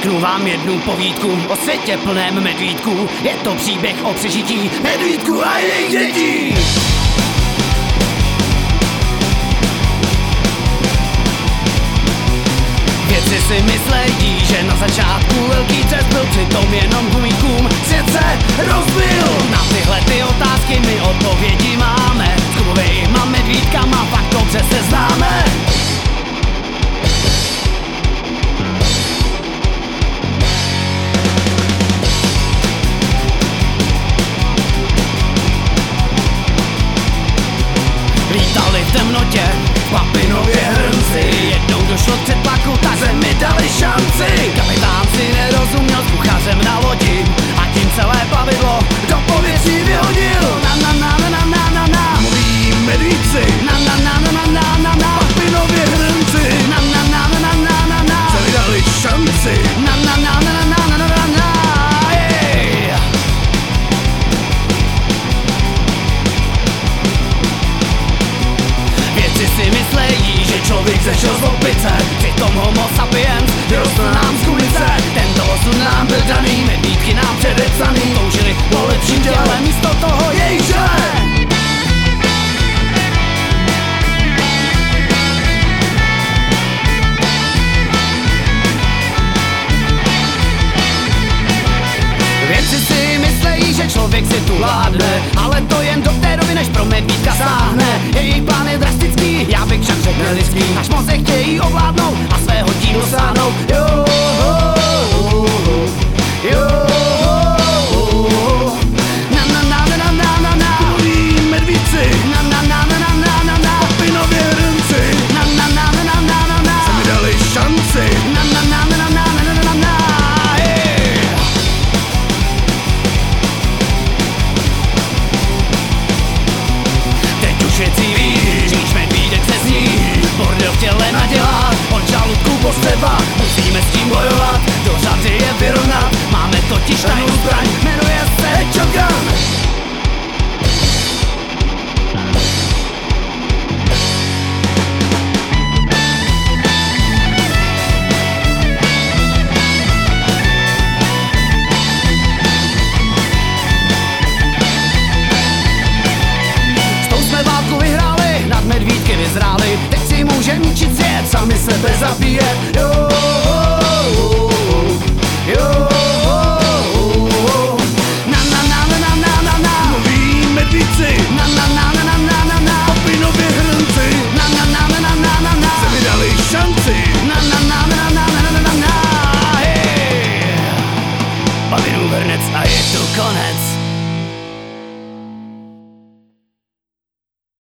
Řeknu vám jednu povídku o světě plném medvídků. Je to příběh o přežití medvídků a jejich dětí. Vědci si myslejí, že na začátku velký třes byl, přitom jenom gumíkům svět se rozbil. Na tyhle ty otázky my odpovědi máme, s kovovejma medvídkama fakt dobře se známe. Lítali v temnotě, v papinově hrnci. Jednou došlo k přetlaku, tak mi dali šanci. Kapitán si nerozuměl s kuchařem na lodi a tím celé plavidlo do povětří vyhodil. Na na na na na na na. Moji medvídci. Na na na na na na na. Papinově hrnci. Na na na na na na na. Se mi dali šanci. Na na na na na na na na. Vědci si myslejí, že člověk zešel z opice, přitom homo sapiens vyrostl nám z kulice. Tento osud nám byl daný, medvídky nám předepsaný, toužili po lepším těle, místo toho jejich žele. Vědci si myslejí, že člověk si tu vládne, ale to jen do té doby, než pro medvídka sáhne. Jejich plán je drastický, já bych však řekl lidský, až moc se chtějí ovládnout a svého dílu sáhnout. Jo, jo, na na na na na na na. Moji medvídci. Na na na na na na na. Papinově hrnci. Na na na na na na na. Se mi dali šanci. Na na na na na na na na. Všetci ví, říč medvídek se sní, bordel v těle nadělá, od žaludku postřeba, musíme s tím bojovat, do řady je vyrovnat, máme totiž tajnou zbraň, jmenuje se Shogun. Vyzráli, teď si můžem ničit svět, sami sebe zabíjet. Jo, jo, na na na na na na na. Moji medvídci. Na na na na na na na. Papinově hrnci. Na na na na na na na. Se mi dali šanci. Na na na na na na na na. Papinův hrnec a je to konec.